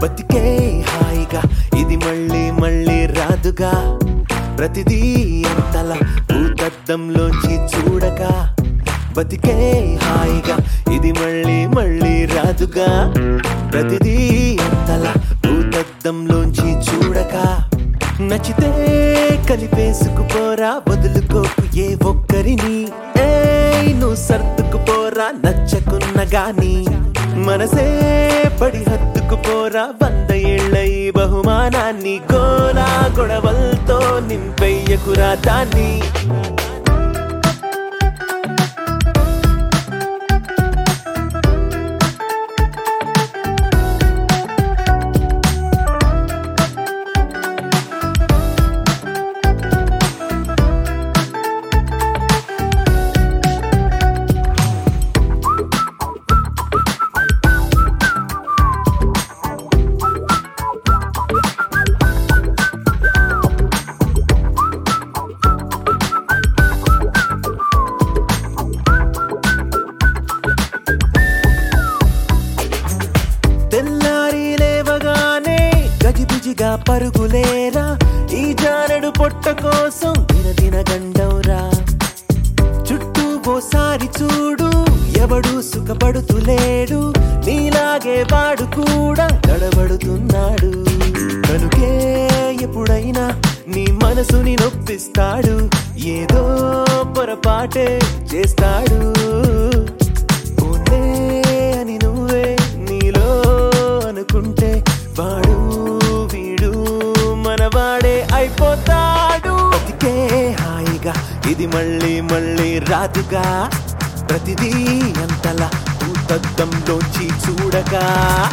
బతికే హాయిగా ఇది మళ్ళీ మళ్ళీ రాదుగా ప్రతిదీ ఎంతలా భూతద్దంలోంచి చూడక బతికే హాయిగా ఇది మళ్ళీ మళ్ళీ రాదుగా ప్రతిదీ ఎంతలా భూతద్దంలోంచి చూడక నచ్చితే కలిపేసుకుపోరా వదులుకోకు ఏ ఒక్కరిని నువ్వు సర్దుకుపోరా నచ్చకున్న గాని మనసే పడి హత్తుకుపోరా 100 ఏళ్ల ఈ బహుమానాన్ని గోలా గొడవలతో నింపెయ్యకురా దాన్ని గజిబిజిగా పరుగులేరా ఈ జానడు పొట్ట కోసం దిన గండవురా చుట్టూ ఓసారి చూడు ఎవడు సుఖపడుతులేడు నీలాగే వాడు కూడా తడబడుతున్నాడు కనుకే ఎప్పుడైనా నీ మనసుని నొప్పిస్తాడు ఏదో పొరపాటే చేస్తాడు ఓనే అని నువ్వే నీలో అనుకుంటే వాడు వీడు మనవాడే అయిపోతాడు బతికే హాయిగా ఇది మళ్ళీ మళ్ళీ రాదుగా ప్రతిదీ అంతలా భూతద్దంలోంచి చూడగా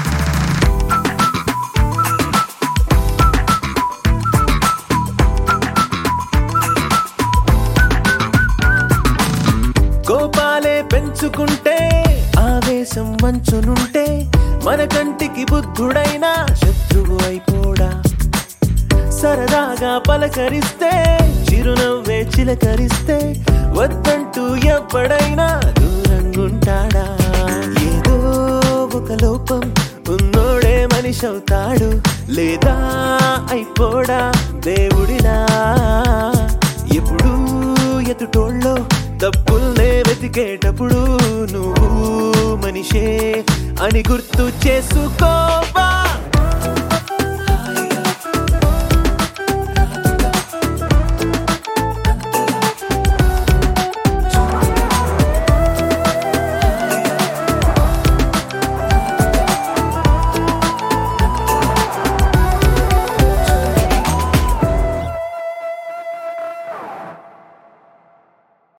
కోపాలే పెంచుకుంటే ఆవేశం మంచునుంటే మన కంటికి బుద్ధుడైనా శత్రువు అయిపోడా సరదాగా పలకరిస్తే చిరునవ్వే చిలకరిస్తే వద్దంటూ ఎప్పుడైనా దూరంగుంటాడా ఏదో ఒక లోపం ఉన్నోడే మనిషి అవుతాడు లేదా అయిపోడా దేవుడిలా ఎప్పుడు ఎదుటోళ్ళో తప్పుల్నే వెతికేటప్పుడు నువ్వు మనిషే అని గుర్తు చేసుకో